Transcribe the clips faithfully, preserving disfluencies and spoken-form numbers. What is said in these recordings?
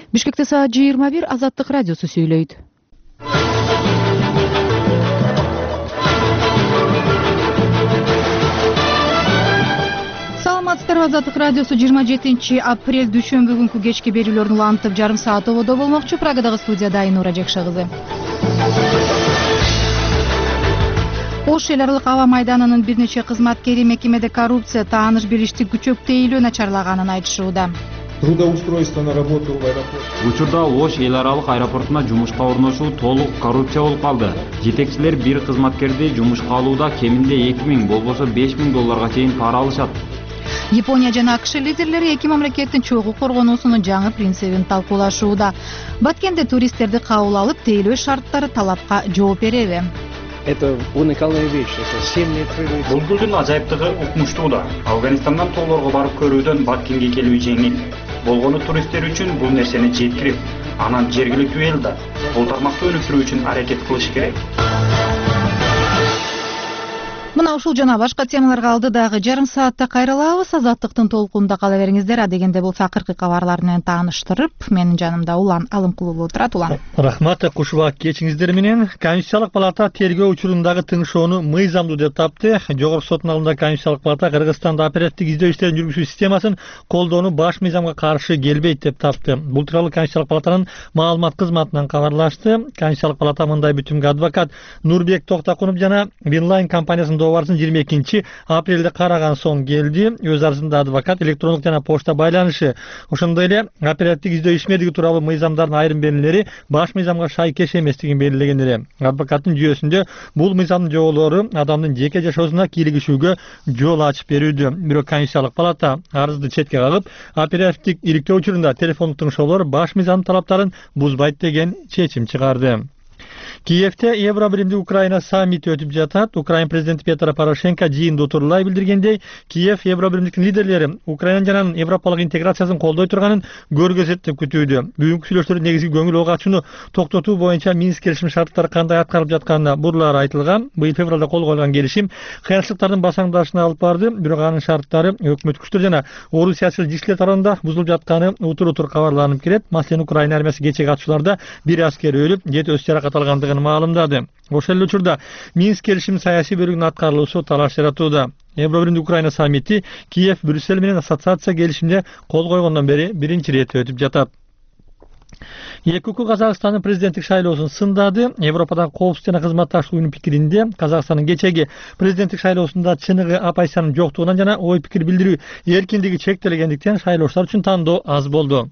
Бишкекте саат жыйырма бир. Азаттык радиосу сүйлөйт. Саламатсыздарбы, Азаттык радиосу жыйырма жетинчи апрель дүйшөмбү күнкү кечки берүүлөрүн улантып жарым саат ободо болмокчу. Прагадагы студияда Айнура Жекше кызы. Ош эл аралык аба майданынын бир нече кызматкери мекемеде коррупция, тааныш билиштик күчөктөйлүү начарлаганын айтышууда. Трудоустройство на работу в аэропорт. Учурда Ош эл аралык аэропортуна жумушка орношуу толук коррупция болуп калды. Жетекчилер бир кызматкерди жумушка алууда кеминде эки миң, болбосо беш миң долларга чейин пара алышат. Япония жана АКШ лидерлери эки мамлекеттин чогуу коргонуусунун жаңы принцибин талкуулашууда. Баткенде туристтерди кабыл алып, тейлөө шарттары талапка жооп береби? Это уникальная вещь, это семь лет требуется. Бул гүлдүн ажайыптыгы укмуштууда. Афганистандан тоолорго барып көрүүдөн Баткенге келүү жеңил. Болгону туристтер үчүн бул нерсени жеткирип, анан жергиликтүү эл да бул тармакты өнүктүрүү үчүн аракет кылыш керек. Мына ушул жана башка темаларга алдыдагы жарым саатта кайрылабыз. Азаттыктын толкунунда кала бериңиздер. Адегенде бул акыркы кабарлар менен тааныштырып, менин жанымда Улан Алымкулуу отурат. Улан. Рахмат, кушуба кечиңиздер менен. Конституциялык палата тергөө учурундагы тыңшоону мыйзамдуу деп тапты. Жогорку соттун алдында Конституциялык палата Кыргызстанда оперативдик издөө иштерин жүргүзүү системасын колдоону баш мыйзамга каршы келбейт деп тапты. Бул тууралуу Конституциялык палатанын маалымат кызматынан кабарлашты. Конституциялык палата мындай бүтүмгө адвокат Нурбек Токтакунов жана Бинлайн компаниясынын барсын жыйырма экинчи апрелде караган соң келди. Өз арызында адвокат электрондук жана почта байланышы, ошондой эле оперативдик издөө ишмердиги тууралуу мыйзамдардын айрым белгилери баш мыйзамга шайкеш эместигин белгилеген эле. Адвокаттын жүйөсүндө бул мыйзамдын жоболору адамдын жеке жашоосуна кийлигишүүгө жол ачып берүүдө. Бирок Конституциялык палата арызды четке кагып, оперативдик иликтөө учурунда телефондук тыңшоолор баш мыйзамдын талаптарын бузбайт деген чечим чыгарды. Киевте Евробиримдик Украина саммити өтүп жатат. Украин президенти Петро Порошенко жыйында утурлай билдиргендей, Киев Евробиримдиктин лидерлери Украина жана европалык интеграциясын колдой турганын көргөзөт деп күтүүдө. Бүгүнкү сүйлөшүүлөрдө негизги көңүл ого ачууну токтотуу боюнча Минск келишим шарттары кандай аткарылып жатканына бурлар айтылган. Быйыл февралда кол коюлган келишим кыянчылыктардын басаңдашына алып барды, бирок анын шарттары өкмөт күчтөр жана орус саясий жишчилер тарабында бузулуп жатканы утур-утур кабарланып келет. Маселен, Украина армиясы кечеги атышууларда бир аскер өлүп, жети өз жаракат алгандыгын маалымдады. Ошол эле учурда Минск келишим саясий бөлүгүнүн аткарылуусу талаш жаратууда. Евробиримдик Украина саммити Киев Брюссель менен ассоциация келишимине кол койгондон бери биринчи ирет өтүп жатат. Экүкү Казакстандын президенттик шайлоосун сындады. Европадагы коопсуздук жана кызматташтык пикиринде Казакстандын кечеги президенттик шайлоосунда чыныгы оппозициянын жоктугунан жана ой пикир билдирүү эркиндиги чектелгендиктен шайлоочулар үчүн тандоо аз болду.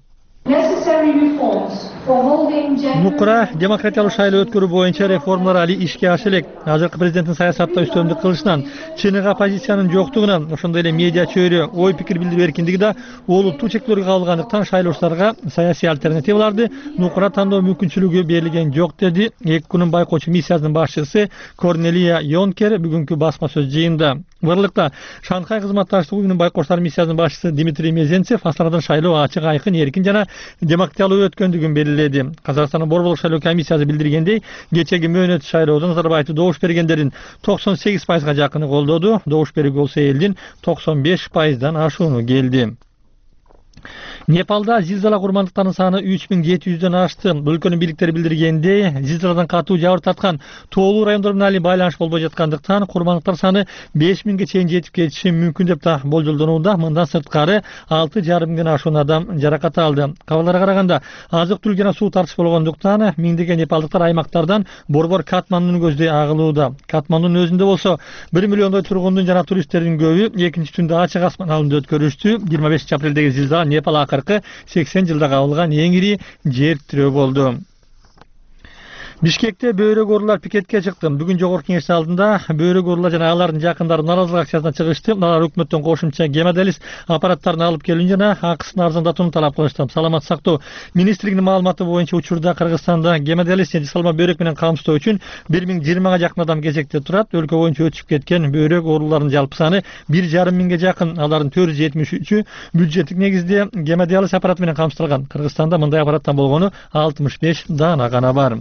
Нукура демократиялык шайлоо өткөрүү боюнча реформалар али ишке аша элек. Азыркы президенттин саясатта үстөмдүк кылышынан, чыныгы оппозициянын жоктугунан, ошондой эле медиа чөйрө, ой пикир билдирүү эркиндиги да олуттуу чектөөлөргө кабылгандыктан шайлоочуларга саясий альтернативаларды нукура тандоо мүмкүнчүлүгү берилген жок, деди эки күнүн байкоочу миссиясынын башчысы Корнелия Йонкер бүгүнкү басма сөз жыйынында. Бырлыкта Шанхай кызматташтык уюмунун байкоштор миссиясынын башчысы Дмитрий Мезенцев Астанадан шайлоо ачык, айкын, эркин жана демократиялуу өткөндүгүн белгиледи. Казакстандын борборлук шайлоо комиссиясы билдиргендей, кечеги мөөнөт шайлоодон Назарбаевди добуш бергендердин токсон сегиз пайызга жакыны колдоду. Добуш берүүгө болсо элдин токсон беш пайыздан ашууну келди. Непалда зилзала курмандыктарынын саны үч миң жети жүздөн ашты. Өлкөнүн бийликтери билдиргендей, зилзаладан катуу жабыр тарткан тоолуу райондор менен али байланыш болбой жаткандыктан курмандыктар саны беш миңге чейин жетип кетиши мүмкүн деп да болжолдонууда. Мындан сырткары алты жарым миңден ашуун адам жаракат алды. Кабарларга караганда, азык-түлүк жана суу тартыш болгондуктан миңдеген непалдыктар аймактардан борбор Катмандуну көздөй агылууда. Катмандунун өзүндө болсо бир миллиондой тургундун жана туристтердин көбү экинчи түндө ачык асман алында өткөрүштү. жыйырма бешинчи апрелдеги зилзала Непал акыркы сексен жылда кабылган эң ири жер тирөө болду. Бишкекте бөйрөк оорулар пикетке чыкты. Бүгүн жогорку кеңеш алдында бөйрөк оорулар жана алардын жакындары нааразылык акциясына чыгышты. Алар өкмөттөн кошумча гемодиализ аппараттарын алып келүүнү жана акысын арзандатууну талап кылышты. Саламат сактоо министрлигинин маалыматы боюнча учурда Кыргызстанда гемодиализ же салма бөйрөк менен камсыздоо үчүн бир миң жыйырмага жакын адам кезекте турат. Өлкө боюнча өтүшүп кеткен бөйрөк ооруларынын жалпы саны бир жарым миңге жакын. Алардын төрт жүз жетимиш үчү бюджеттик негизде гемодиализ аппараты менен камсыздалган. Кыргызстанда мындай аппараттан болгону алтымыш беш даана гана бар.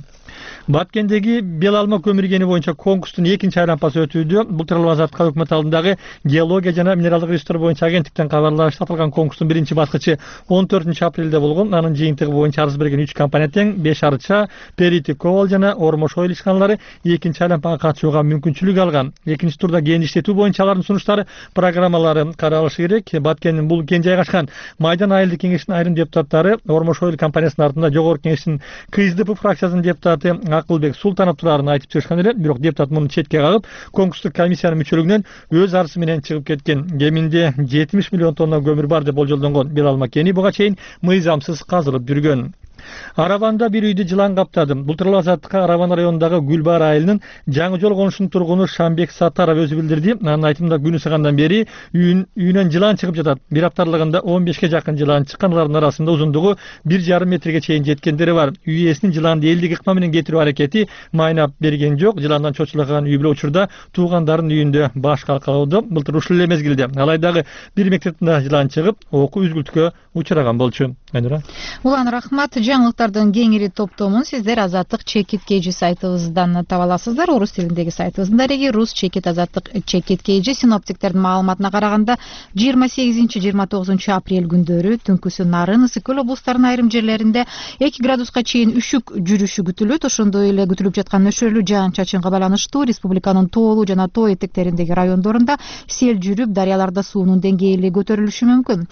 Баткендеги Бел алма көмүр кени боюнча конкурстун экинчи айлампасы өтүүдө. Бул тууралуу Азаттыкка өкмөт алдындагы геология жана минералдык ресурстар боюнча агенттиктен кабарлашты. Аталган конкурстун биринчи баскычы он төртүнчү апрелде болгон. Анын жыйынтыгы боюнча арыз берген үч компания тең беш арча, Перити Ковал жана Ормош ойл ишканалары экинчи айлампага катышууга мүмкүнчүлүк алган. Экинчи турда кен иштетүү боюнча алардын сунуштары, программалары каралышы керек. Баткендин бул кен жайгашкан Майдан айылдык кеңешинин айрым депутаттары, Ормош ойл компаниясынын артында жогорку кеңештин КСДП фракциясынын депутаты Акылбек Султанов турарын айтып чыгышкан эле. Бирок депутат муну четке кагып, конкурстук комиссиянын мүчөлүгүнөн өз арызы менен чыгып кеткен. Кеминде жетимиш миллион тонна көмүр бар деп болжолдонгон Бел алма кени буга чейин мыйзамсыз казылып жүргөн. Араванда бир үйдү жылан каптады. Бул тууралуу Азаттыкка Араван районундагы Гүлбар айылынын Жаңы жол конушунун тургуну Шамбек Саттаров өзү билдирди. Анын айтымында күн ысыгандан бери үйүнөн жылан чыгып жатат. Бир апталыгында он бешке жакын жылан чыккан, алардын арасында узундугу бир жарым метрге чейин жеткендери бар. Үй ээсинин жыланды элдик ыкма менен кетирүү аракети майнап берген жок. Жыландан чочулган үй бүлө учурда туугандардын үйүндө баш калкалоодо. Былтыр ушул эле мезгилде Алайдагы бир мектептин жылан чыгып, окуу үзгүлтүккө учураган болчу. Айнура. Улан рахмат. Жаңылыктардын кеңири топтомун сиздер Азаттык Чекит Кейжи сайтыбыздан таба аласыздар. Орус тилиндеги сайтыбыздын дареги Рус Чекит Азаттык Чекит Кейжи. Синоптиктердин маалыматына караганда жыйырма сегизинчи жыйырма тогузунчу апрель күндөрү түнкүсү Нарын, Ысык көл облустарынын айрым жерлеринде эки градуска чейин үшүк жүрүшү күтүлөт. Ошондой эле күтүлүп жаткан нөшөрлүү жаан-чачынга байланыштуу республиканын тоолуу жана тоо этектериндеги райондорунда сел жүрүп, дарыяларда суунун деңгээли көтөрүлүшү мүмкүн.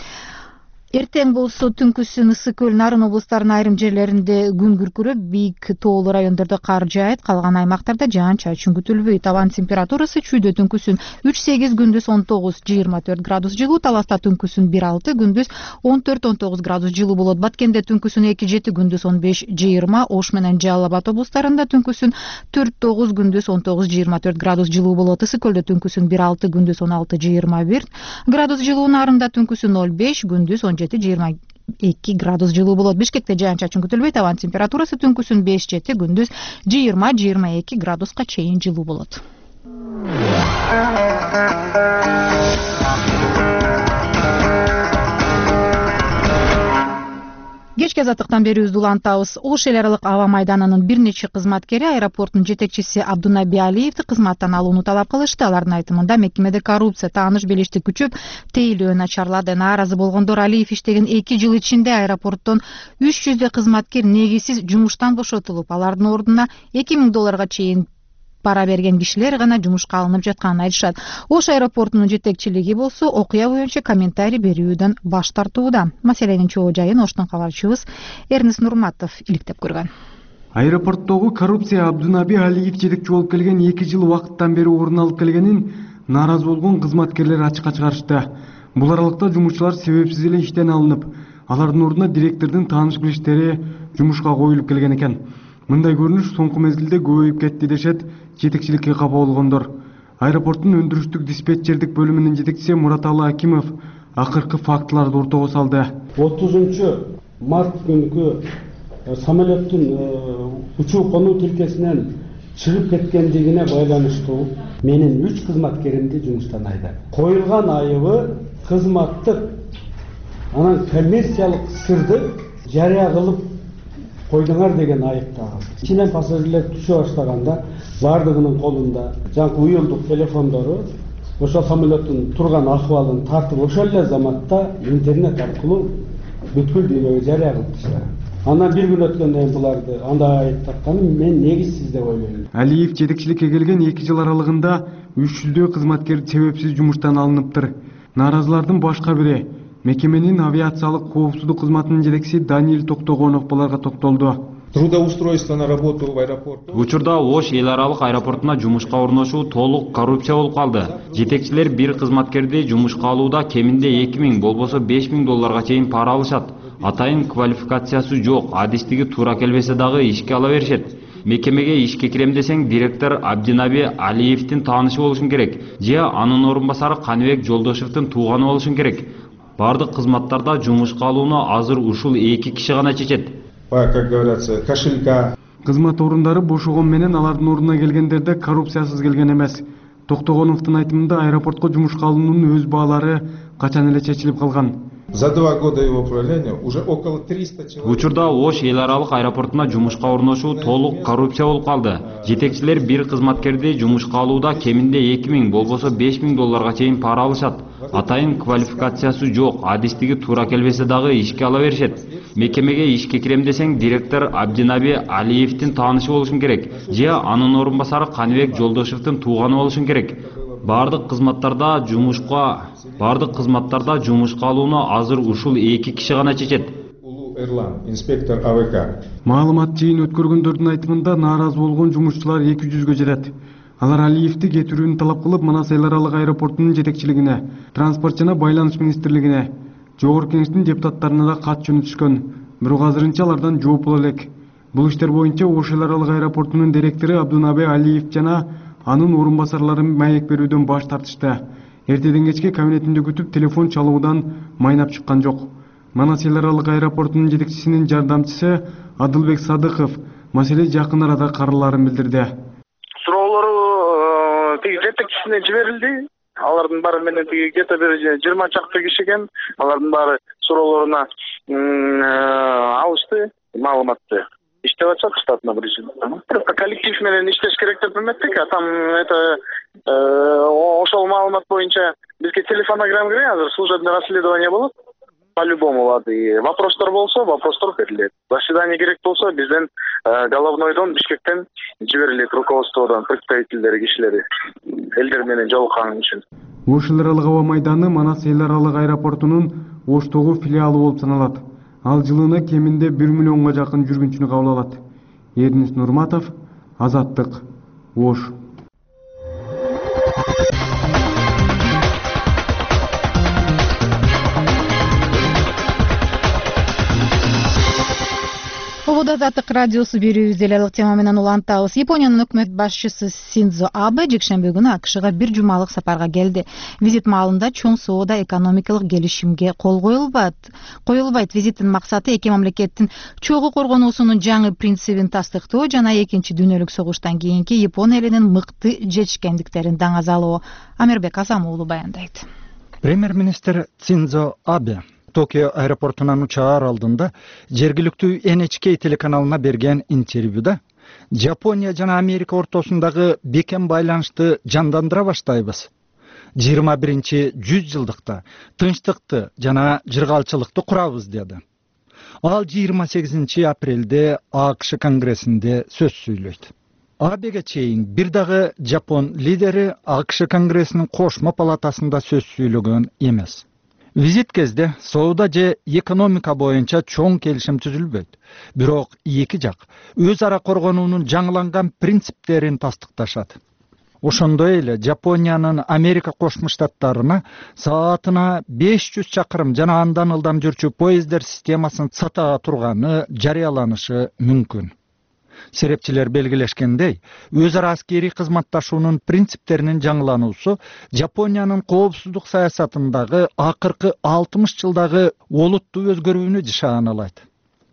Эртең болсо түнкүсүн Ысык көл, Нарын облустарынын айрым жерлеринде күн күркүрөп, бийик тоолуу райондордо кар жаайт, калган аймактарда жаан-чачын күтүлбөйт. Абанын температурасы чүйдө түнкүсүн үч сегиз, күндүз он тогуз жыйырма төрт градус жылуу, Таласта түнкүсүн бир алты, күндүз он төрт он тогуз градус жылуу болот. Баткенде түнкүсүн эки жети, күндүз он беш жыйырма, Ош менен Жалал Абад облустарында түнкүсүн төрт тогуз, күндүз он тогуз жыйырма төрт градус жылуу болот. Ысык көлдө түнкүсүн бир алты, күндүз он алты жыйырма бир градус жылуу, Нарында түнкүсүн ноль беш, күндүз он жети жыйырма эки градус жылуу болот. Бишкекте жаан-чачын күтүлбөйт. Абанын температурасы түнкүсүн беш жети, күндүз жыйырма жыйырма эки градуска чейин жылуу болот. Кечки Азаттыктан берүүбүздү улантабыз. Ош эл аралык аба майданынын бир нече кызматкери аэропорттун жетекчиси Абдунаби Алиевди кызматтан алууну талап кылышты. Алардын айтымында мекемеде коррупция, тааныш билиштик күчөп, тейлөө начарлады. Нааразы болгондор Алиев иштеген эки жыл ичинде аэропорттон үч жүздөй кызматкер негизсиз жумуштан бошотулуп, алардын ордуна эки миң долларга чейин пара берген кишилер гана жумушка алынып жатканын айтышат. Ош аэропортунун жетекчилиги болсо окуя боюнча комментарий берүүдөн баш тартууда. Маселенин чоо жайын Оштун кабарчыбыз Эрнис Нурматов иликтеп көргөн. Аэропорттогу коррупция Абдунаби Алиев жетекчи болуп келген эки жыл убакыттан бери орун алып келгенин нааразы болгон кызматкерлер ачыкка чыгарышты. Бул аралыкта жумушчулар себепсиз эле иштен алынып, алардын ордуна директордун тааныш билиштери жумушка коюлуп келген экен. Мындай көрүнүш соңку мезгилде көбөйүп кетти дешет жетекчиликке капа болгондор. Аэропорттун өндүрүштүк диспетчердик бөлүмүнүн жетекчиси Мураталы Акимов акыркы фактыларды ортого салды. отузунчу март күнкү самолеттун учуу конуу тилкесинен чыгып кеткендигине байланыштуу менин үч кызматкеримди жумуштан айдады. Коюлган айыбы кызматтык анан коммерциялык сырды жарыя кылып койдуңар деген айып тагылды. Ичинен пассажирлер түшө баштаганда бардыгынын колунда жаңы уюлдук телефондору, ошол самолеттин турган акыбалын тартып ошол эле заматта интернет аркылуу бүткүл дүйнөгө жарыя кылып таштаган. Андан бир күн өткөндөн кийин буларды андай айып такканын мен негизсиз деп ойлойм. Алиев жетекчиликке келген эки жыл аралыгында үч жүздөй кызматкер себепсиз жумуштан алыныптыр. Нааразылардын башка бири мекеменин авиациялык коопсуздук кызматынын жетекчиси Даниил Токтогонов буларга токтолду. Трудоустройство на работу в аэропорту. Учурда Ош эл аралык аэропортуна жумушка орношуу толук коррупция болуп калды. Жетекчилер бир кызматкерди жумушка алууда кеминде эки миң, болбосо беш миң долларга чейин пара алышат. Атайын квалификациясы жок, адистиги туура келбесе дагы ишке ала беришет. Мекемеге ишке кирем десең, директор Абдунаби Алиевдин таанышы болушун керек, же анын орун басары Каныбек Жолдошевдин тууганы болушун керек. Бардык кызматтарда жумушка алууну азыр ушул эки киши гана чечет. Как говорится, кошелька. Кызмат орундары бошогон менен алардын ордуна келгендерде коррупциясыз келген эмес. Токтогоновдун айтымында аэропортко жумушка алуунун өз баалары качан эле чечилип калган. За два года его управления уже около триста человек. Учурда Ош эл аралык аэропортуна жумушка орношуу толук коррупция болуп калды. Жетекчилер бир кызматкерди жумушка алууда кеминде эки миң, болбосо беш миң долларга чейин пара алышат. Атайын квалификациясы жок, адистиги туура келбесе дагы ишке ала беришет. Мекемеге ишке кирем десең, директор Абдинаби Алиевдин таанышы болушуң керек, же анын орун басары Каныбек Жолдошевдин тууганы болушуң керек. Бардык кызматтарда жумушка бардык кызматтарда жумушка алууну азыр ушул эки киши гана чечет. Улуу Эрлан, инспектор А В К. Маалымат жыйын өткөргөндөрдүн айтымында нааразы болгон жумушчулар эки жүзгө жетет. Алар Алиевди кетирүүнү талап кылып, Манас эл аралык аэропортунун жетекчилигине, транспорт жана байланыш министрлигине, Жогорку Кеңештин депутаттарына да кат жөнөтүшкөн. Бирок азырынча алардан жооп боло элек. Бул иштер боюнча Ош эл аралык аэропортунун директору Абдунаби Алиев жана анын орун басарлары маек берүүдөн баш тартышты. Эртеден кечке кабинетинде күтүп телефон чалуудан майнап чыккан жок. Манас эл аралык аэропортунун жетекчисинин жардамчысы Адылбек Садыков маселе жакын арада караларын билдирди. Суроолору тиги жетекчисине жиберилди. Алардын баары менен тиги где-то бир жыйырма чакты киши экен. Алардын баары суроолоруна алышты маалыматты. Иштеп атышат штатный режим. Просто коллектив менен иштеш керек деп эметтик, а там это ошол маалымат боюнча бизге телефонограмма кирген, азыр служебный расследование болот. По-любому лады. Вопростор болсо, вопростор берилет. Заседание керек болсо, бизден головнойдон, Бишкектен жиберилет руководстводон, представителдери, кишилери. Элдер менен жолуккан үчүн. Ош эл аралык аба майданы Манас эл аралык аэропортунун Оштогу филиалы болуп саналат. Ал жылына кеминде бир миллионго жакын жүргүнчүнү кабыл алат. Эрнис Нурматов, Азаттык, Ош. Обода Азаттык радиосу берүүбүз эле тема менен улантабыз. Япониянын өкмөт башчысы Синдзо Абе жекшемби күнү АКШга бир жумалык сапарга келди. Визит маалында чоң соода экономикалык келишимге кол коюлбайт. Коюлбайт. Визиттин максаты эки мамлекеттин чогуу коргонуусунун жаңы принцибин тастыктоо жана экинчи дүйнөлүк согуштан кийинки Япония элинин мыкты жетишкендиктерин даңазалоо. Амирбек Азам уулу баяндайт. Премьер-министр Синдзо Абе Токио аэропортунан учаар алдында жергиликтүү Эн Эйч Кей телеканалына берген интервьюда Жапония жана Америка ортосундагы бекем байланышты жандандыра баштайбыз. жыйырма биринчи жүз жылдыкта тынчтыкты жана жыргалчылыкты курабыз деди. Ал жыйырма сегизинчи апрелде АКШ конгрессинде сөз сүйлөйт. Абеге чейин бир дагы Жапон лидери АКШ конгрессинин кошмо палатасында сөз сүйлөгөн эмес. Визит кезде соода же экономика боюнча чоң келишим түзүлбөйт. Бирок эки жак өз ара коргонуунун жаңыланган принциптерин тастыкташат. Ошондой эле Жапониянын Америка Кошмо Штаттарына саатына беш жүз чакырым жана андан ылдам жүрчү поездер системасын сата турганы жарыяланышы мүмкүн. Серепчилер белгилешкендей, өз ара аскери кызматташуунун принциптеринин жаңылануусу Жапониянын коопсуздук саясатындагы акыркы алтымыш жылдагы олуттуу өзгөрүүнү жашааналайт.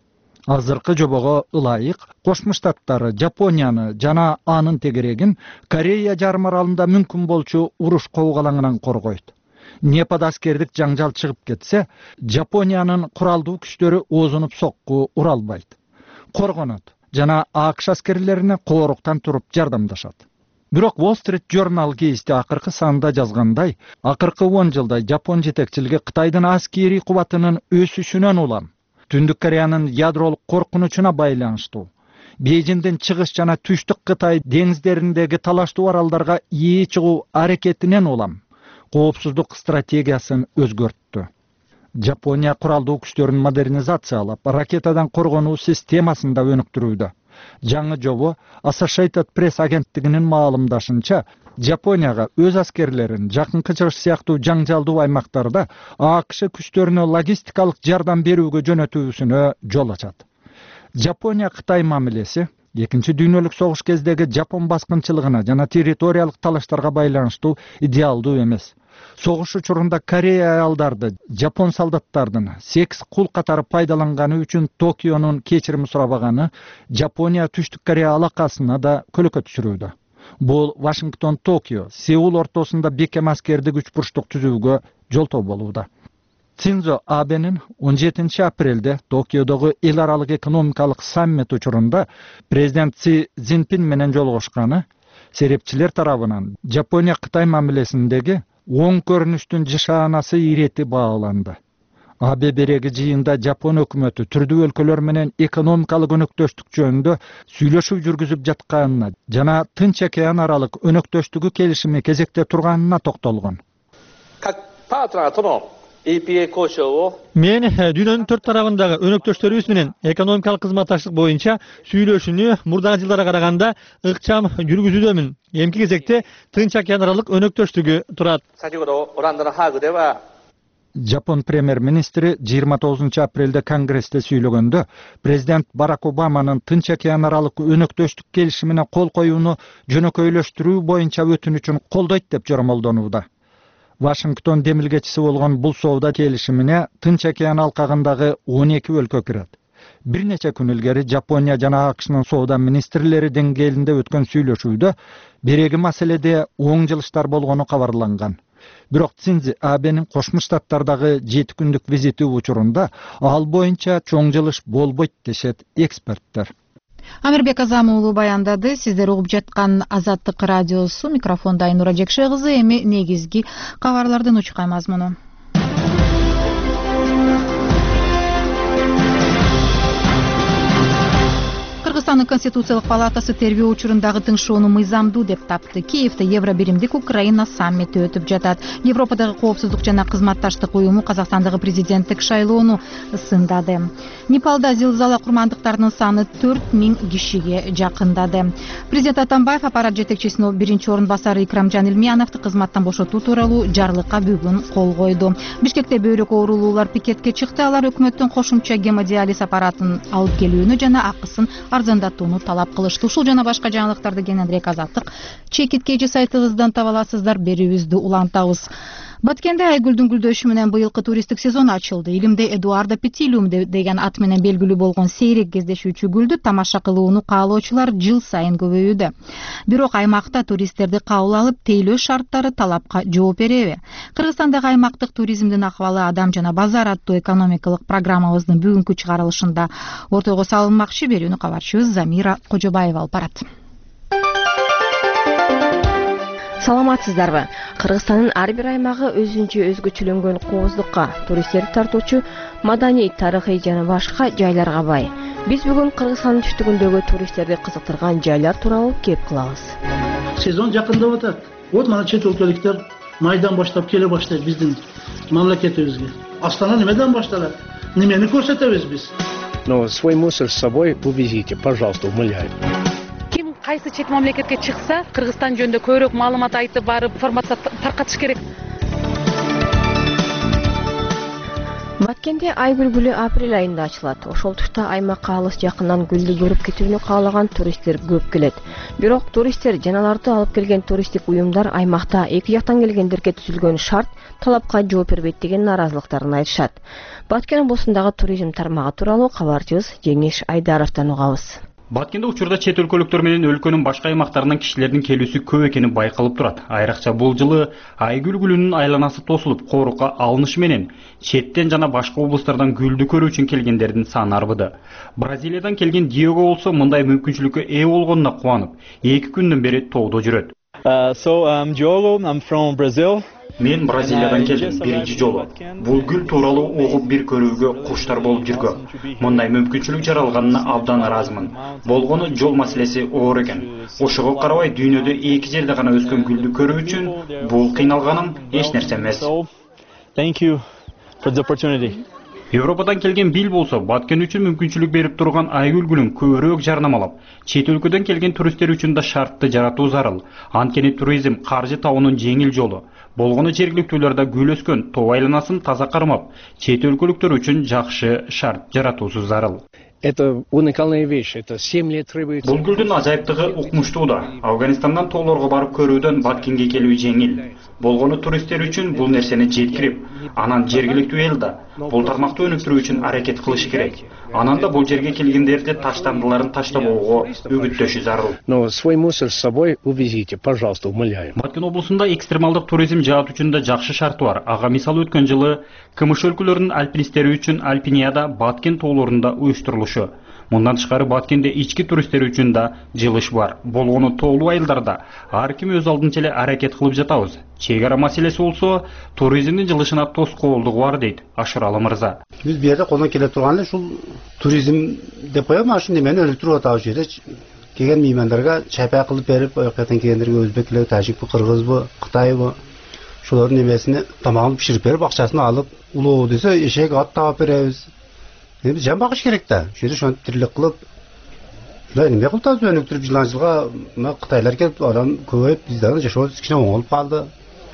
Азыркы жобого ылайык Кошмо Штаттары Жапонияны жана анын тегерегин Корея жарым аралында мүмкүн болчу уруш кобгалаңынан коргойт. Непада аскердик жаңжал чыгып кетсе, Жапониянын куралдуу күчтөрү оозунуп сокку уралбайт. Коргонот жана АКШ аскерлерине кооруктан туруп жардамдашат. Бирок Wall Street Journal гезити акыркы санда жазгандай, акыркы он жылда Жапон жетекчилиги Кытайдын аскери кубатынын өсүшүнөн улам Түндүк Кореянын ядролук коркунучуна байланыштуу, Бейжиңдин чыгыш жана түштүк Кытай деңиздериндеги талаштуу аралдарга ээ чыгуу аракетинен улам коопсуздук стратегиясын өзгөрттү. Жапония куралдуу күчтөрүн модернизациялап, ракетадан коргонуу системасын да өнүктүрүүдө. Жаңы жобо Associated Press агенттигинин маалымдашынча, Жапонияга өз аскерлерин жакынкы чыгыш сыяктуу жаңжалдуу аймактарда АКШ күчтөрүнө логистикалык жардам берүүгө жөнөтүүсүнө жол ачат. Жапония Кытай мамилеси экинчи дүйнөлүк согуш кездеги Жапон баскынчылыгына жана территориялык талаштарга байланыштуу идеалдуу эмес. Согуш учурунда Корея аялдарды Жапон солдаттардын секс кул катары пайдаланганы үчүн Токионун кечирим сурабаганы Жапония Түштүк Корея алакасына да көлөкө түшүрүүдө. Бул Вашингтон, Токио, Сеул ортосунда бекем аскердик үч бурчтук түзүүгө жолтоо болууда. Синдзо Абенин он жетинчи апрелде Токиодогу эл аралык экономикалык саммит учурунда президент Си Цзиньпин менен жолугушканы серепчилер тарабынан Жапония Кытай мамилесиндеги оң көрүнүштүн жышаанасы ирети бааланды. Абе береги жыйында Жапон өкмөтү түрдүү өлкөлөр менен экономикалык өнөктөштүк жөнүндө сүйлөшүү жүргүзүп жатканына жана Тынч океан аралык өнөктөштүгү келишими кезекте турганына токтолгон. Мен дүйнөнүн төрт тарабындагы өнөктөштөрүбүз менен экономикалык кызматташтык боюнча сүйлөшүүнү мурдагы жылдарга караганда ыкчам жүргүзүүдөмүн. Эмки кезекте Тынч океан аралык өнөктөштүгү турат. Жапон премьер-министри жыйырма тогузунчу апрелде Конгрессте сүйлөгөндө президент Барак Обаманын Тынч океан аралык өнөктөштүк келишимине кол коюуну жөнөкөйлөштүрүү боюнча өтүнүчүн колдойт деп жоромолдонууда. Вашингтон демилгечиси болгон бул соода келишимине Тынч океан алкагындагы он эки өлкө кирет. Бир нече күн илгери Жапония жана АКШнын соода министрлери деңгээлинде өткөн сүйлөшүүдө береги маселеде оң жылыштар болгону кабарланган. Бирок Синдзо Абенин Кошмо Штаттардагы жети күндүк визити учурунда ал боюнча чоң жылыш болбойт дешет эксперттер. Амирбек Азам уулу баяндады. Сиздер угуп жаткан Азаттык радиосу, микрофонда Айнура Жекше кызы. Эми негизги кабарлардын учкай мазмуну. Кыргызстандын Конституциялык палатасы тергөө учурундагы тыңшоону мыйзамдуу деп тапты. Киевде Евро биримдик Украина саммити өтүп жатат. Европадагы коопсуздук жана кызматташтык уюму Казакстандагы президенттик шайлоону сындады. Непалда зилзала курмандыктарынын саны төрт миң кишиге жакындады. Президент Атамбаев аппарат жетекчисинин биринчи орун басары Икрамжан Илмияновду кызматтан бошотуу тууралуу жарлыкка бүгүн кол койду. Бишкекте бөйрөк оорулуулар пикетке чыкты. Алар өкмөттүн кошумча гемодиализ аппаратын алып келүүнү жана акысын арзандатууну талап кылышты. Ушул жана башка жаңылыктарды кененирээк Азаттык чекит кежи сайтыбыздан таба аласыздар. Берүүбүздү улантабыз. Баткенде айгүлдүн гүлдөшү менен быйылкы туристтик сезон ачылды. Илимде Эдуардо Петилиум деген ат менен белгилүү болгон сейрек кездешүүчү гүлдү тамаша кылууну каалоочулар жыл сайын көбөйүүдө. Бирок аймакта туристтерди кабыл алып, тейлөө шарттары талапка жооп береби? Кыргызстандагы аймактык туризмдин акыбалы Адам жана базар аттуу экономикалык программабыздын бүгүнкү чыгарылышында ортого салынмакчы. Берүүнү кабарчыбыз Замира Кожобаева алып барат. Саламатсыздарбы? Кыргызстандын ар бир аймагы өзүнчө өзгөчөлөнгөн кооздукка, туристтерди тартуучу маданий, тарыхый жана башка жайларга бай. Биз бүгүн Кыргызстандын түштүгүндөгү туристтерди кызыктырган жайлар тууралуу кеп кылабыз. Сезон жакындап атат. Вот мана чет өлкөлүктөр майдан баштап келе баштайт биздин мамлекетибизге. Астана немеден башталат? Немени көрсөтөбүз биз? Но свой мусор с собой увезите, пожалуйста, умоляю. Ким кайсы чет мамлекетке чыкса, Кыргызстан жөнүндө көбүрөөк маалымат айтып барып, информация таркатыш керек. Баткенде ай бүлгүлү апрель айында ачылат. Ошол тушта аймакка алыс жакындан гүлдү көрүп кетүүнү каалаган туристтер көп келет. Бирок туристтер жана аларды алып келген туристтик уюмдар аймакта эки жактан келгендерге түзүлгөн шарт талапка жооп бербейт деген нааразылыктарын айтышат. Баткен облусундагы туризм тармагы тууралуу кабарчыбыз Жеңиш Айдаровдон угабыз. Баткенде учурда чет өлкөлүктөр менен өлкөнүн башка аймактарынан кишилердин келүүсү көп экени байкалып турат. Айрыкча бул жылы айгүл гүлүнүн айланасы тосулуп, коорукка алынышы менен четтен жана башка облустардан гүлдү көрүү үчүн келгендердин саны арбыды. Бразилиядан келген Диего болсо мындай мүмкүнчүлүккө ээ болгонуна кубанып, эки күндөн бери тоодо жүрөт. Uh, so I'm Diogo, I'm from Brazil. Мен Бразилиядан келдим биринчи жолу. Бул гүл тууралуу угуп бир көрүүгө куштар болуп жүргөм. Мындай мүмкүнчүлүк жаралганына абдан ыраазымын. Болгону жол маселеси оор экен. Ошого карабай дүйнөдө эки жерде гана өскөн гүлдү көрүү үчүн бул кыйналганым эч нерсе эмес. Thank you for the opportunity. Европадан келген Бил болсо, Баткен үчүн мүмкүнчүлүк берип турган айгүл гүлүн көбүрөөк жарнамалап, чет өлкөдөн келген туристтер үчүн да шартты жаратуу зарыл. Анткени туризм каржы табуунун жеңил жолу. Болгону жергиликтүүлөрдө гүл өскөн тоо айланасын таза кармап, чет өлкөлүктөр үчүн жакшы шарт жаратуусу зарыл. Это уникальная вещь. Это семь лет требуется. Бул гүлдүн ажайыптыгы укмуштууда. Афганистандан тоолорго барып көрүүдөн Баткенге келүү жеңил. болгону туристтер үчүн бул нерсени жеткирип, анан жергиликтүү эл да бул тармакты өнүктүрүү үчүн аракет кылышы керек. Анан да бул жерге келгендерди таштандыларын таштабоого үгүттөшү зарыл. Но свой мусор с собой увезите, пожалуйста, умоляю. Баткен облусунда экстремалдык туризм жаат үчүн да жакшы шарты бар. Ага мисал өткөн жылы КМШ өлкөлөрүнүн альпинисттери үчүн Альпинияда Баткен тоолорунда уюштурулушу. Мындан тышкары Баткенде ички туристтер үчүн да жылыш бар. Болгону тоолуу айылдарда ар ким өз алдынча эле аракет кылып жатабыз. Чек ара маселеси болсо туризмдин жылышына тоскоолдугу бар дейт Ашыралы мырза. Биз бу жерде колдон келе турган эле ушул туризм деп коем, ушул немени өнүктүрүп атабыз жерде. Келген меймандарга чайпай кылып берип, ояктан келгендерге өзбек, тажикпи, кыргызбы, кытайбы ошолордун немесини тамагын пиширип берип, акчасын алып, улуу десе эшек, ат таап беребиз. Биз жан багыш керек да. Ошол жерде ошентип тирилик кылып, эме кылып атабыз, өнүктүрүп жылдан жылга мына кытайлар келип, адам көбөйүп, бизден жашообуз кичине оңолуп калды.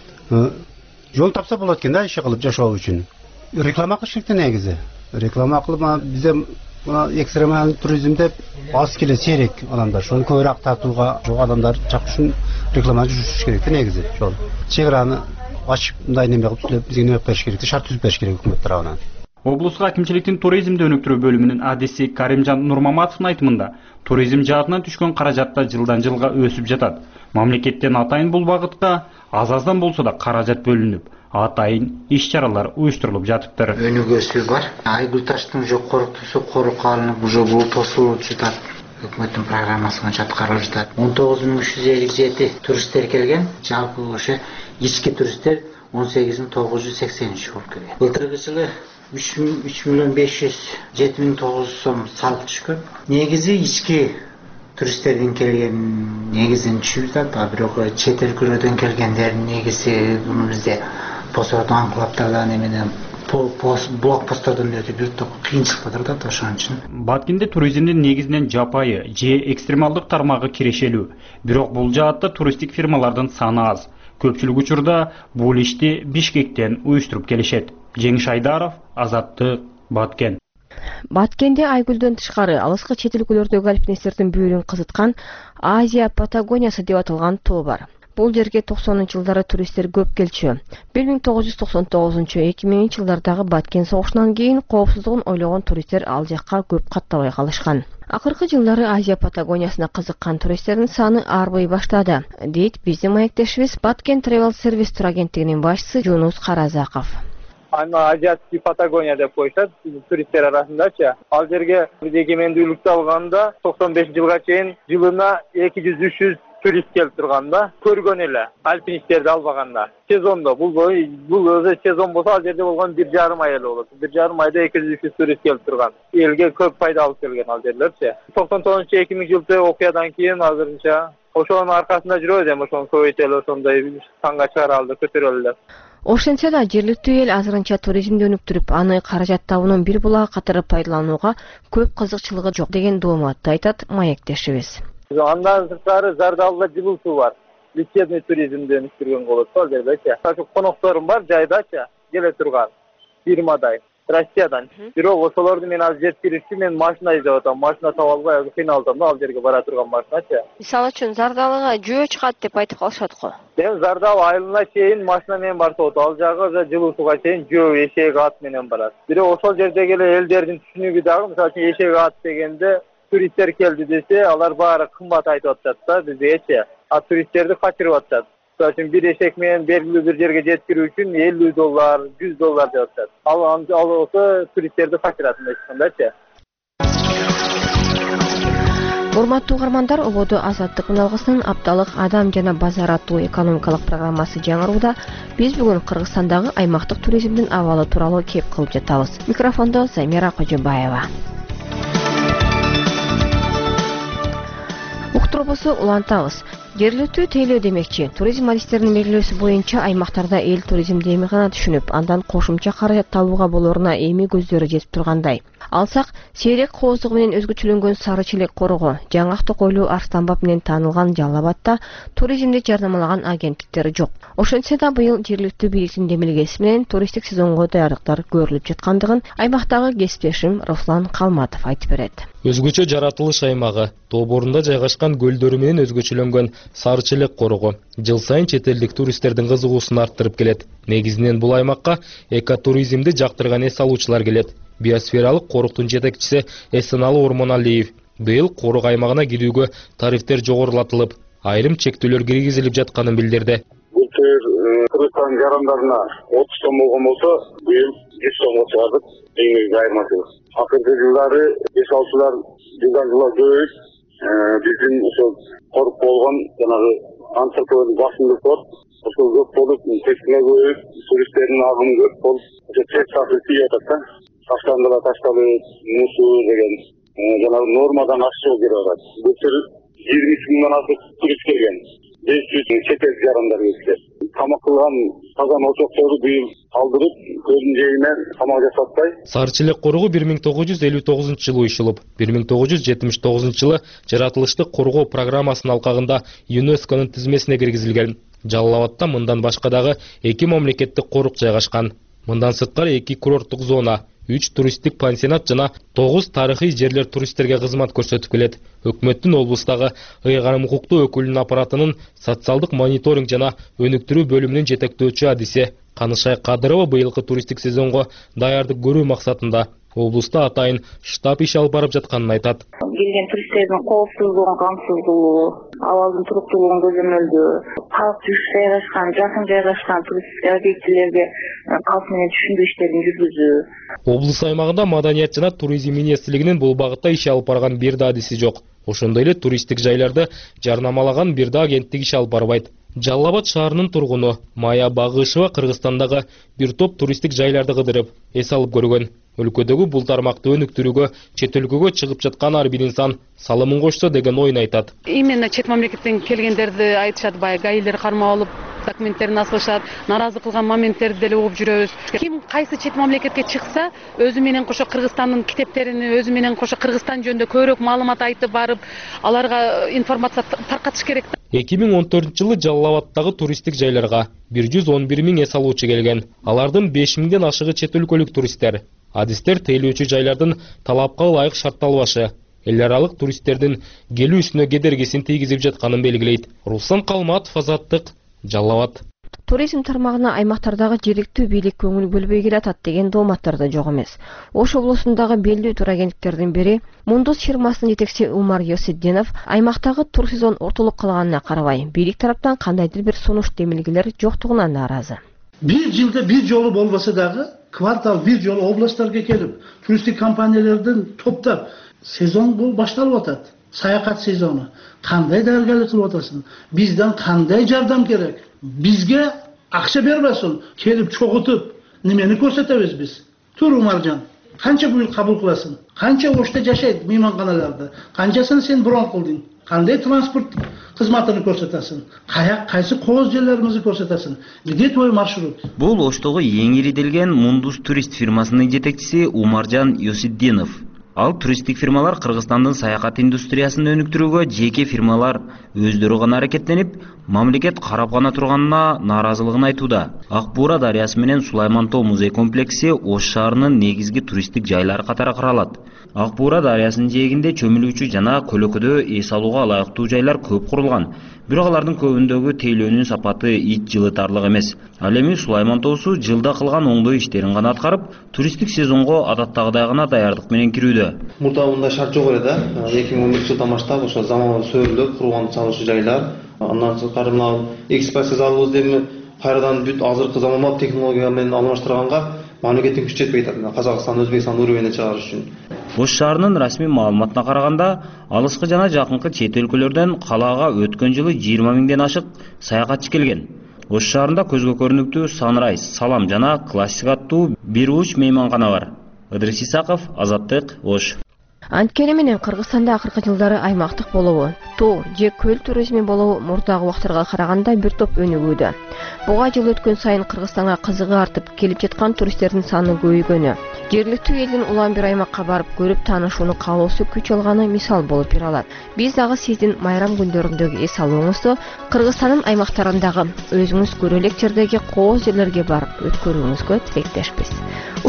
Жол тапса болот экен да, иш кылып жашоо үчүн. Реклама кылыш керек негизи. Реклама кылып, бизде мына экстремалдык туризм деп аз келет серик адамдар. Ошону көбүрөөк тартууга, жок адамдар чак үчүн реклама жүргүзүш керек да негизи. Ошол чек араны ачып, мындай неме кылып, бизге неме бериш керек, шарт түзүп бериш керек өкмөт тарабынан. Облуска акимчиликтин туризмди өнүктүрүү бөлүмүнүн адиси Каримжан Нурмаматовдун айтымында, туризм жаатынан түшкөн каражат да жылдан жылга өсүп жатат. Мамлекеттен атайын бул багытка аз-аздан болсо да каражат бөлүнүп, атайын иш-чаралар уюштурулуп жатыптыр. Өнүгүүсү бар. Айгүл таштын жогорку су корукка алынып, уже бул тосулуп жатат. Өкмөттүн программасы боюнча аткарылып жатат. он тогуз миң үч жүз элүү жети туристтер келген. Жалпы ошо ички туристтер он сегиз миң тогуз жүз сексен үч болуп келген. Былтыркы жылы үч миллион беш жүз жети миң тогуз жүз сом салык түшкөн. Негизи ички туристтердин келген негизин түшүп жатат, а бирок чет өлкөлөрдөн келгендердин негизи муну бизде посордун анклавдардан эменен блокпосттордон өтүп жүрүп кыйынчылыктар да ошон үчүн. Баткенде туризмдин негизинен жапайы же экстремалдык тармагы кирешелүү. Бирок бул жаатта туристтик фирмалардын саны аз. Көпчүлүк учурда бул ишти Бишкектен уюштуруп келишет. Жеңиш Айдаров, Азаттык, Баткен. Баткенде Айгүлдөн тышкары алыскы чет өлкөлөрдөгү альпинисттердин бүйүрүн кызыткан Азия Патагониясы деп аталган тоо бар. Бул жерге токсонунчу жылдары туристтер көп келчү. бир миң тогуз жүз токсон тогузунчу эки миңинчи жылдардагы Баткен согушунан кийин коопсуздугун ойлогон туристтер ал жакка көп каттабай калышкан. Акыркы жылдары Азия Патагониясына кызыккан туристтердин саны арбый баштады, дейт биздин маектешибиз Баткен Travel Service турагенттигинин башчысы Жунус Каразаков. Ана Азиатский Патагония деп коюшат туристтер арасындачы. Ал жерге эгемендүүлүктү алганда токсон беш жылга чейин жылына эки жүз үч жүз турист келип турганда, көргөн эле альпинисттерди албаганда. Сезондо бул бул өзү сезон болсо ал жерде болгон бир жарым ай эле болот. бир жарым айда эки жүз үч жүз турист келип турган. Элге көп пайда алып келген ал жерлерчи. токсон тогузунчу эки миң жылдагы окуядан кийин азырынча ошонун аркасында жүрөбүз, эми ошону көбөйтөлү, ошондой санга чыгара алды, көтөрөлү деп. Ошентсе да жергиликтүү эл азырынча туризмди өнүктүрүп, аны каражат табуунун бир булагы катары пайдаланууга көп кызыкчылыгы жок деген дооматты айтат маектешибиз. Андан сырткары Зардалда жылуу суу бар. Лечебный туризмди өнүктүргөн болот ал жердечи. Конокторум бар жайдачы, келе турган фирмадай. Россиядан. Бирок ошолорду мен азыр жеткиришти, мен машина издеп атам. Машина таба албай кыйналдым да ал жерге бара турган машиначы. Мисалы үчүн Зардалыга жөө чыгат деп айтып калышат го. Мен Зардал айылына чейин машина менен барып атат. Ал жагы жылуу сууга чейин жөө, эшек, ат менен барат. Бирок ошол жердеги эле элдердин түшүнүгү дагы, мисалы үчүн эшек, ат дегенде туристтер келди десе, алар баары кымбат айтып атат да биздечи. А туристтерди качырып атат. Мисалы үчүн бир эшек менен белгилүү бир жерге жеткирүү үчүн элүү доллар, жүз доллар деп атат. Ал ал болсо туристтерди качырат мындайчы. Урматтуу угармандар, ободо Азаттык үналгысынын апталык Адам жана базар аттуу экономикалык программасы жаңырууда биз бүгүн Кыргызстандагы аймактык туризмдин абалы тууралуу кеп кылып жатабыз. Микрофондо Замира Кожобаева. Уктурбусу улантабыз. Жергиликтүү тейлөө демекчи, туризм адистеринин белгилөөсү боюнча аймактарда эл туризмди эми гана түшүнүп, андан кошумча каражат табууга болоруна эми көздөрү жетип тургандай. Алсак, сейрек кооздугу менен өзгөчөлөнгөн Сары Челек корого, жаңак токойлуу Арстанбап менен таанылган Жалал Абадта туризмди жарнамалаган агенттиктер жок. Ошентсе да быйыл жергиликтүү бийликтин демилгеси менен туристтик сезонго даярдыктар көрүлүп жаткандыгын аймактагы кесиптешим Руслан Калматов айтып берет. Өзгөчө жаратылыш аймагы, тоо борунда жайгашкан көлдөрү менен өзгөчөлөнгөн Сары Челек коругу жыл сайын чет элдик туристтердин кызыгуусун арттырып келет. Негизинен бул аймакка экотуризмди жактырган эс алуучулар келет. Биосфералык коруктун жетекчиси Эсеналы Ормоналиев быйыл корук аймагына кирүүгө тарифтер жогорулатылып, айрым чектөөлөр киргизилип жатканын билдирди. Былтыр Кыргызстан жарандарына отуз сом болгон болсо, быйыл жүз сомго чыгардык. Эң негизги айырмасы. Акыркы жылдары эс алуучулар жылдан жылга көбөйүп, биздин ошол корук болгон жанагы антропологдун басымдык бар. Ошол көп болуп, текстине көбөйүп, туристтердин агымы көп болуп, ошо чек саты тийип атат да. Таштандыла ташталып, мусу деген жанагы нормадан ашыгуу керек атат. Былтыр жыйырма үч миңден артык турист келген. беш жүз чет эл жарандар келди. Тамак кылган казан очокторду быйыл калдырып, көздүн жээгине тамак жасатпай. Сары Челек коругу бир миң тогуз жүз элүү тогузунчу жылы уюшулуп, бир миң тогуз жүз жетимиш тогузунчу жылы жаратылыштык коргоо программасынын алкагында ЮНЕСКОнун тизмесине киргизилген. Жалал Абадта мындан башка дагы эки мамлекеттик корук жайгашкан. Мындан сырткары эки курорттук зона, үч туристтик пансионат жана тогуз тарыхый жерлер туристтерге кызмат көрсөтүп келет. Өкмөттүн облустагы ыйгарым укуктуу өкүлүнүн аппаратынын социалдык мониторинг жана өнүктүрүү бөлүмүнүн жетектөөчү адиси Канышай Кадырова быйылкы туристтик сезонго даярдык көрүү максатында облуста атайын штаб иш алып барып жатканын айтат. Келген туристтердин коопсуздугун камсыздоо, абалдын туруктуулугун көзөмөлдөө, калк жүк жайгашкан, жакын жайгашкан туристтик объектилерге калк менен түшүндүрүү иштерин жүргүзүү. Облус аймагында маданият жана туризм министрлигинин бул багытта иш алып барган бир да адиси жок. Ошондой эле туристтик жайларды жарнамалаган бир да агенттик иш алып барбайт. Жалал Абад шаарынын тургуну Мая Багышева Кыргызстандагы бир топ туристтик жайларды кыдырып, эс алып көргөн. Өлкөдөгү бул тармакты өнүктүрүүгө чет өлкөгө чыгып жаткан ар бир инсан салымын кошсо деген оюн айтат. Именно чет мамлекеттен келгендерди айтышат, баягы гаилер кармап алып, документтерин асылышат, наразы кылган моменттерди деле угуп жүрөбүз. Ким кайсы чет мамлекетке чыкса, өзү менен кошо Кыргызстандын китептерин, өзү менен кошо Кыргызстан жөнүндө көбүрөөк маалымат айтып барып, аларга информация таркатыш керек. эки миң он төртүнчү жылы Жалал Абадтагы туристтик жайларга бир жүз он бир миң эс алуучу келген. Алардын беш миңден ашыгы чет өлкөлүк туристтер. Адистер тейлөөчү жайлардын талапка ылайык шартталбашы, эл аралык туристтердин келүүсүнө кедергисин тийгизип жатканын белгилейт. Руслан Калматов, Азаттык, Жалал Абад. Туризм тармагына аймактардагы жергиликтүү бийлик көңүл бөлбөй келатат деген дооматтар да жок эмес. Ош облусундагы белгилүү турагенттиктердин бири Мундус фирмасынын жетекчиси Умар Йосиддинов аймактагы тур сезон ортолук калганына карабай, бийлик тараптан кандайдыр бир сунуш демилгелер жоктугуна нааразы. Бир жылда бир жолу болбосо дагы квартал бир жолу областтарга келип, туристтик компаниялердин топтап сезон бул башталып атат. Саякат сезону. Кандай даярдык кылып атасың? Бизден кандай жардам керек? Бизге акча бербесин, келип чогутуп, немени көрсөтөбүз биз? Тур Умаржан, канча бuyur кабыл кыласың? Канча Ошто жашайт мейманканаларда? Канчасын сен брон кылдың? Кандай транспорт кызматын көрсөтөсүң? Каяк, кайсы кооз жерлерибизди көрсөтөсүң? Где твой маршрут? Бул Оштогу эң ириделген Мундус турист фирмасынын жетекчиси Умаржан Йосиддинов. Ал туристтик фирмалар Кыргызстандын саякат индустриясын өнүктүрүүгө жеке фирмалар өздөрү гана аракеттенип, мамлекет карап гана турганына нааразылыгын айтууда. Ак Буура дарыясы менен Сулайман Тоо музей комплекси Ош шаарынын негизги туристтик жайлары катары каралат. Ак Буура дарыясынын жээгинде чөмүлүүчү жана көлөкөдө эс алууга ылайыктуу жайлар көп курулган. Бирок алардын көбүндөгү тейлөөнүн сапаты ич жылытарлык эмес. Ал эми Сулайман Тоосу жылда кылган оңдоо иштерин гана аткарып, туристтик сезонго адаттагыдай гана даярдык менен кирүүдө. Мурда мындай шарт жок эле да. эки миң он биринчи жылдан баштап ошо заманбап сөөрүлөп курган салышы жайлар. Андан сырткары мына экспресс залыбызды эми кайрадан бүт азыркы заманбап технология менен алмаштырганга мамлекеттин күчү жетпей атат. Казакстан, Өзбекстан уровенде чыгарыш үчүн. Ош шаарынын расмий маалыматына караганда, алыскы жана жакынкы чет өлкөлөрдөн калаага өткөн жылы жыйырма миңден ашык саякатчы келген. Ош шаарында көзгө көрүнүктүү Sunrise, Салам жана Классик аттуу бир уч мейманкана бар. Ыдырыс Исаков, Азаттык, Ош. Анткени менен Кыргызстанда акыркы жылдары аймактык болобу, тоо же көл туризми болобу мурдагы убактарга караганда бир топ өнүгүүдө. Буга жыл өткөн сайын Кыргызстанга кызыгы артып, келип жаткан туристтердин саны көбөйгөнү, жергиликтүү элдин улам бир аймакка барып көрүп таанышууну каалоосу күч алганы мисал болуп бере алат. Биз дагы сиздин майрам күндөрүндөгү эс алууңузду Кыргызстандын аймактарындагы өзүңүз көрө элек жердеги кооз жерлерге барып өткөрүүңүзгө тилектешпиз.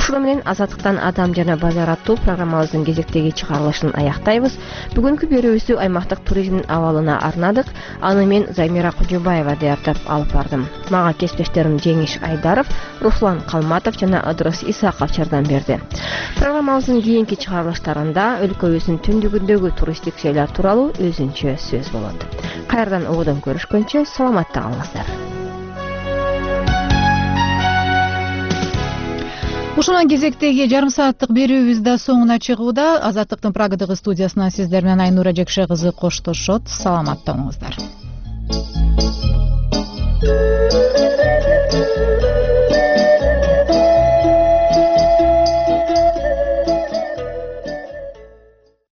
Ушуну менен Азаттыктан Адам жана Базар аттуу программабыздын кезектеги чыгарылышын аяктайбыз. Бүгүнкү берүүбүздү аймактык туризмдин абалына арнадык. Аны мен Займира Кожобаева даярдап алып бардым. Мага кесиптештерим Жеңиш Айдаров, Руслан Калматов жана Ыдырыс Исаков жардам берди. Программабыздын кийинки чыгарылыштарында өлкөбүздүн түндүгүндөгү туристтик жайлар тууралуу өзүнчө сөз болот. Кайрадан угудан көрүшкөнчө саламатта калыңыздар. Ушунан кезектеги жарым сааттык берүүбүз да соңуна чыгууда. Азаттыктын Прагадагы студиясынан сиздер менен Айнура Жекше кызы коштошот. Саламатта болуңуздар.